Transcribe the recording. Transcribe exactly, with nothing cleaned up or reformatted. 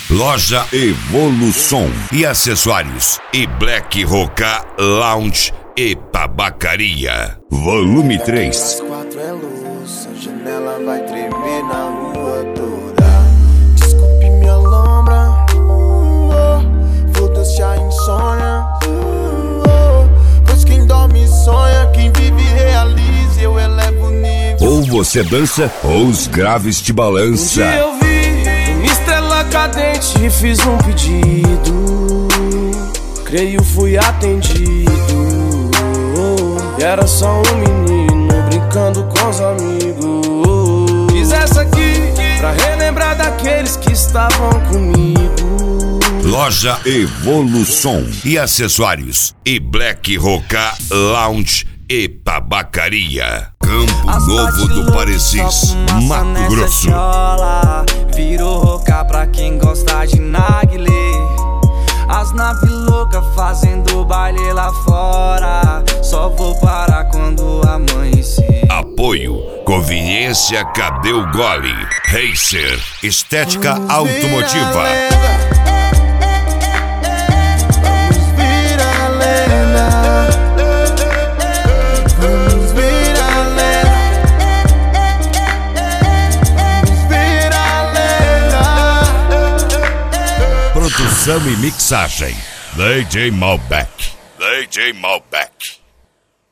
Loja Evolução e acessórios e Black Roca Lounge e tabacaria. Volume três. Quatro é louça, a janela vai tremer na rua toda. Desculpe minha lombra, uh, oh, foda-se a insônia, uh, oh, pois quem dorme sonha, quem vive realiza, eu elevo o nível. Ou você dança ou os graves te balança. Um dia eu vi uma estrela cadente e fiz um pedido, creio fui atendido. E era só um menino brincando com os amigos. Fiz essa aqui pra relembrar daqueles que estavam comigo. Loja Evolução e acessórios e Black Roca Lounge e tabacaria. Campo As Novo do Parecis, Mato Grosso. Chola, virou roca pra quem gosta de narguilé. As naves loucas fazendo baile lá fora. Só vou parar quando amanhecer. Apoio, conveniência, cadê o gole? Racer, estética automotiva. Vamos vir a lenda. Vamos vir a lenda. Vamos vir a lenda. Produção e mixagem, D J Malbec. D J Malbec.